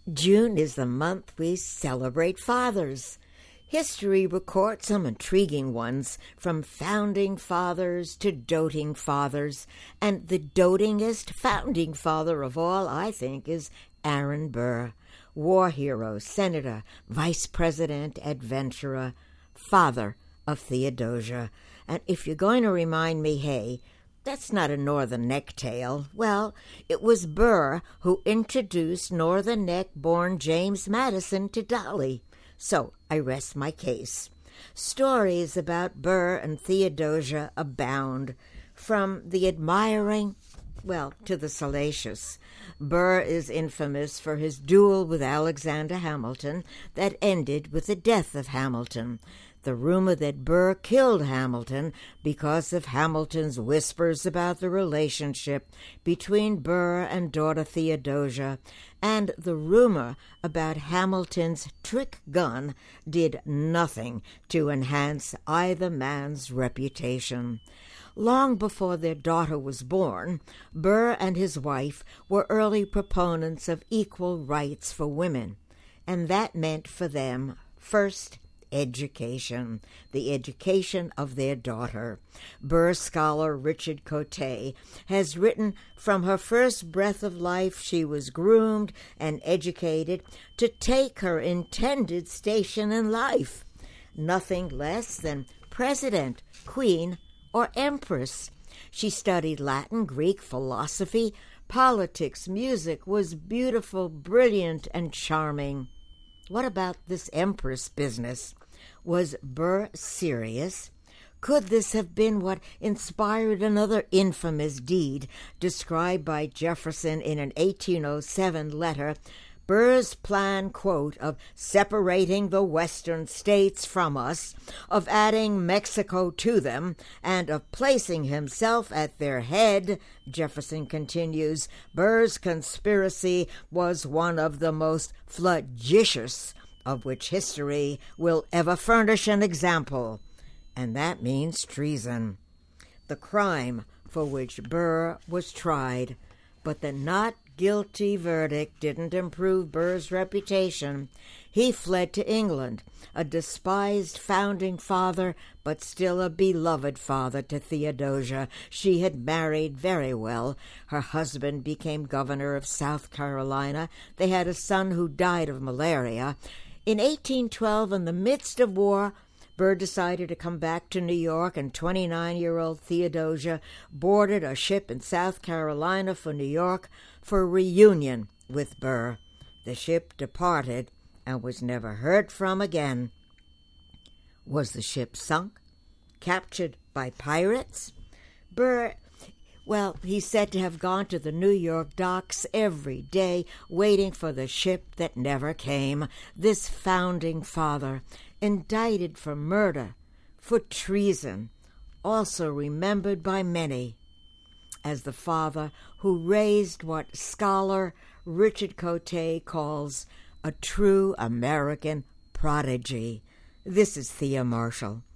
June is the month we celebrate fathers. History records some intriguing ones, from founding fathers to doting fathers, and the dotingest founding father of all, I think, is Aaron Burr, war hero, senator, vice president, adventurer, father of Theodosia. And if you're going to remind me, hey, that's not a Northern Neck tale. Well, it was Burr who introduced Northern Neck-born James Madison to Dolly. So I rest my case. Stories about Burr and Theodosia abound, from the admiring, to the salacious. Burr is infamous for his duel with Alexander Hamilton that ended with the death of Hamilton. The rumor that Burr killed Hamilton because of Hamilton's whispers about the relationship between Burr and daughter Theodosia, and the rumor about Hamilton's trick gun did nothing to enhance either man's reputation. Long before their daughter was born, Burr and his wife were early proponents of equal rights for women, and that meant for them, first, education, the education of their daughter. Burr scholar Richard Cote has written, from her first breath of life she was groomed and educated to take her intended station in life, nothing less than president, queen, or empress. She studied Latin, Greek, philosophy, politics, music, was beautiful, brilliant, and charming. What about this empress business? Was Burr serious? Could this have been what inspired another infamous deed described by Jefferson in an 1807 letter, Burr's plan, quote, of separating the western states from us, of adding Mexico to them, and of placing himself at their head? Jefferson continues, Burr's conspiracy was one of the most flagitious of which history will ever furnish an example, and that means treason. The crime for which Burr was tried, but the not guilty verdict didn't improve Burr's reputation. He fled to England, a despised founding father, but still a beloved father to Theodosia. She had married very well. Her husband became governor of South Carolina. They had a son who died of malaria. In 1812, in the midst of war, Burr decided to come back to New York, and 29-year-old Theodosia boarded a ship in South Carolina for New York for a reunion with Burr. The ship departed and was never heard from again. Was the ship sunk? Captured by pirates? Burr, he's said to have gone to the New York docks every day, waiting for the ship that never came. This founding father, indicted for murder, for treason, also remembered by many as the father who raised what scholar Richard Cote calls a true American prodigy. This is Thea Marshall.